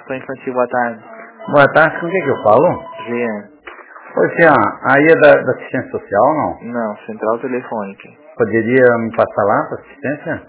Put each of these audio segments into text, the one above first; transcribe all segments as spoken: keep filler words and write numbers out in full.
Hospital Infantil, boa tarde. Boa tarde, com quem que eu falo? Jean. Ô, Jean, aí é da, da assistência social, não? Não, central telefônica. Poderia me passar lá para assistência?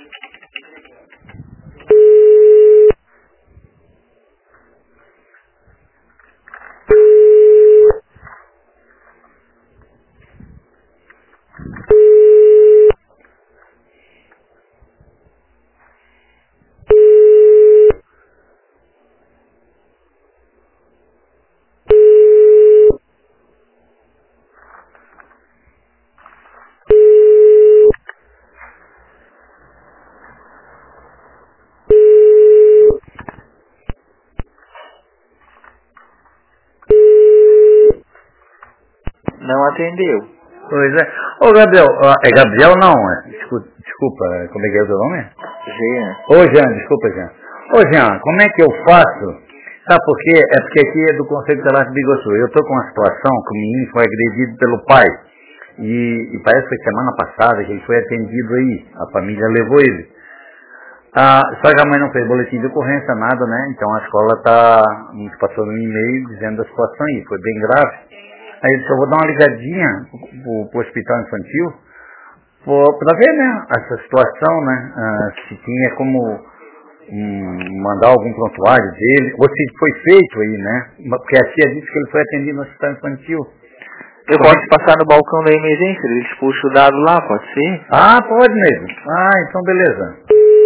Não atendeu. Pois é. Ô, Gabriel, ó, é Gabriel não, é? Desculpa, desculpa, como é que é o seu nome? Jean. Ô, Jean, desculpa, Jean. Ô, Jean, como é que eu faço? Sabe por quê? É porque aqui é do Conselho Tutelar de Biguaçu. Eu estou com uma situação que o menino foi agredido pelo pai. E, e parece que foi semana passada que ele foi atendido aí. A família levou ele. Ah, só que a mãe não fez boletim de ocorrência, nada, né? Então a escola está nos passando um e-mail dizendo da situação aí. Foi bem grave. Aí eu disse, eu vou dar uma ligadinha pro, pro hospital infantil para ver, né, essa situação, né, ah, se tinha como um, mandar algum prontuário dele, ou se foi feito aí, né, porque a tia disse que ele foi atendido no hospital infantil. Eu posso é? passar no balcão da emergência, eles puxam o dado lá, pode ser? Ah, pode mesmo. Ah, então beleza.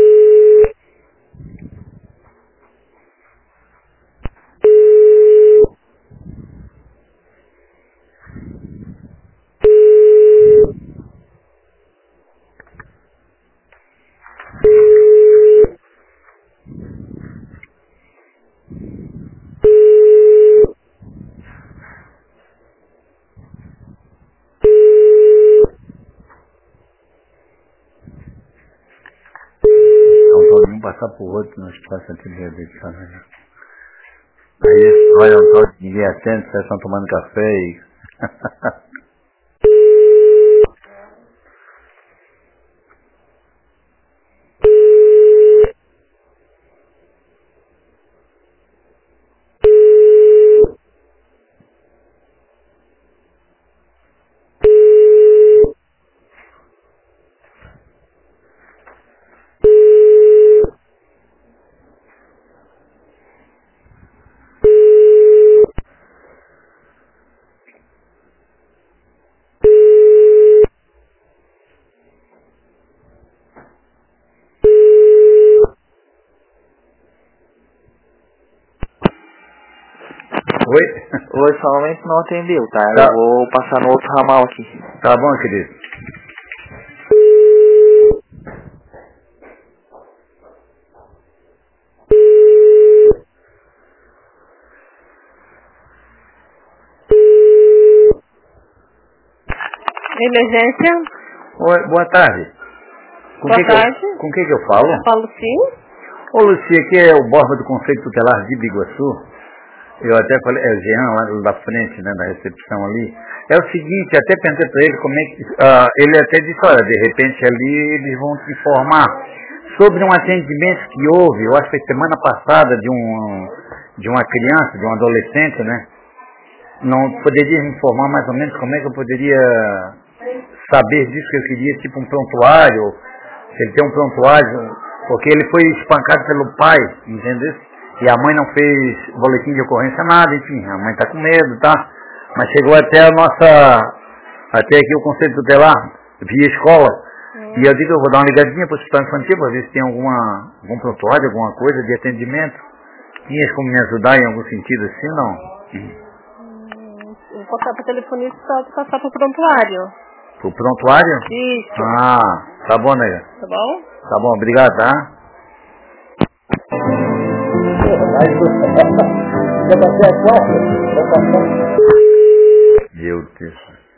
Vamos passar por outro no hospital infantil de reabilitação, né? Aí eles olham todos, ninguém atende, vocês estão tomando café e... Oi? Hoje somente não atendeu, tá? Tá. Eu vou passar no outro ramal aqui. Tá bom, querido. Emergência? Oi, boa tarde. Com Boa que tarde. Que eu, com quem que eu falo? Eu falo sim. Ô, Lucia, aqui é o Borba do Conselho Tutelar de Biguaçu. Eu até falei, é o Jean lá da frente, né, da recepção ali. É o seguinte, até perguntei para ele como é que... Uh, ele até disse, olha, de repente ali eles vão te informar sobre um atendimento que houve, eu acho que foi semana passada, de, um, de uma criança, de um adolescente, né? Não poderia me informar mais ou menos como é que eu poderia saber disso, que eu queria tipo um prontuário, se ele tem um prontuário, porque ele foi espancado pelo pai, entendeu? E a mãe não fez boletim de ocorrência, nada, enfim, a mãe está com medo, tá? Mas chegou até a nossa, até aqui o Conselho Tutelar, via escola, hum. E eu digo, eu vou dar uma ligadinha para o hospital infantil para ver se tem alguma, algum prontuário, alguma coisa de atendimento. Tinhas como me ajudar em algum sentido assim, não? Hum, vou passar para o telefonista para passar para o prontuário. Para o prontuário? Isso. Ah, tá bom, nega. Tá bom? Tá bom, obrigado, tá? Meu Deus.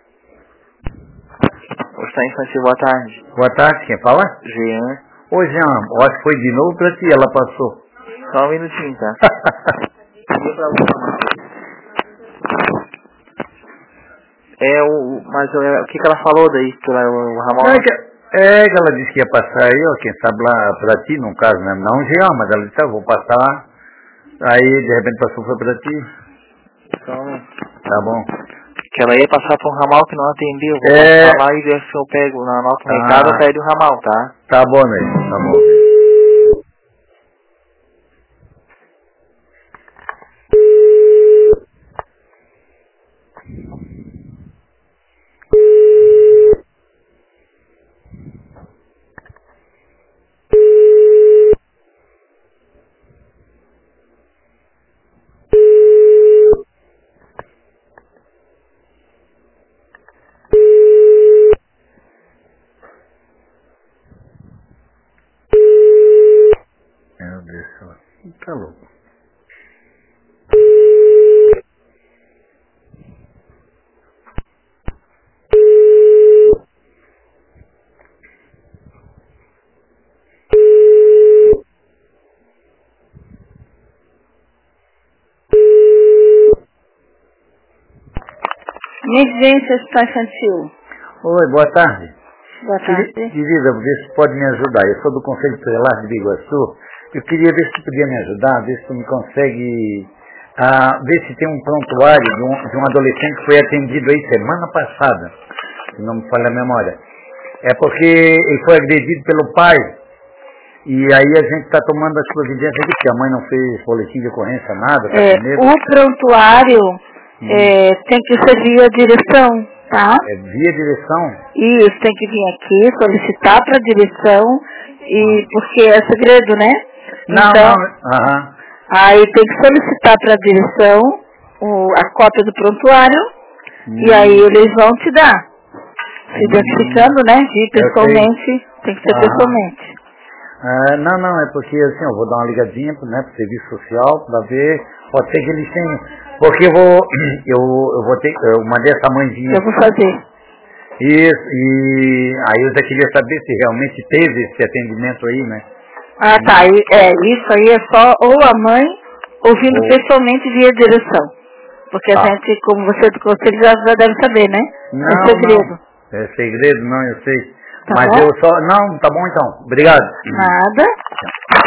Hospital Infantil, boa tarde. Boa tarde, quem fala? Jean. Ô, Jean, eu acho que foi de novo pra ti, ela passou. Só um minutinho, tá? É o... Mas é, o que que ela falou daí? Que ela, o Ramon... É que, é que ela disse que ia passar aí, ó, quem sabe lá pra ti, no caso, né? Não, Jean, mas ela disse, ah, vou passar Aí, de repente, passou foi pra ti? Então, Tá bom. que ela ia passar por um ramal que não atendia. Eu vou É... falar e ver se eu pego na nota no Ah. recado ou pede o ramal, tá? Tá bom, Ney. Tá bom. Meu Deus do céu. Tá louco. Emergência Hospital Infantil. Oi, boa tarde. Boa tarde. Querida, ver se pode me ajudar. Eu sou do Conselho Tutelar de Biguaçu. Eu queria ver se tu podia me ajudar, ver se tu me consegue, ah, ver se tem um prontuário de um, de um adolescente que foi atendido aí semana passada, se não me falha a memória. É porque ele foi agredido pelo pai e aí a gente está tomando as providências aqui, porque a mãe não fez boletim de ocorrência, nada, tá É, com medo. o prontuário é, tem que ser via direção, tá? É via direção? Isso, tem que vir aqui, solicitar para a direção, e, porque é segredo, né? Não, então, não. Aham. Aí tem que solicitar para a direção o, a cópia do prontuário, Hum. e aí eles vão te dar. Se identificando, né? De pessoalmente, tem que ser Aham. pessoalmente. Ah, não, não, é porque assim, eu vou dar uma ligadinha, né, pro serviço social, para ver, pode ser que eles tenham, porque eu vou, eu, eu vou ter, eu mandei essa mãezinha. Eu vou fazer. Isso, e aí eu já queria saber se realmente teve esse atendimento aí, né? Ah, tá. E, é, isso aí é só ou a mãe ouvindo Ou... pessoalmente via direção. Porque a Ah. gente, como você é do conselho, já, já deve saber, né? Não, é segredo. não, é segredo, não, eu sei. Tá Mas bom? eu só, não, tá bom então, obrigado. Nada.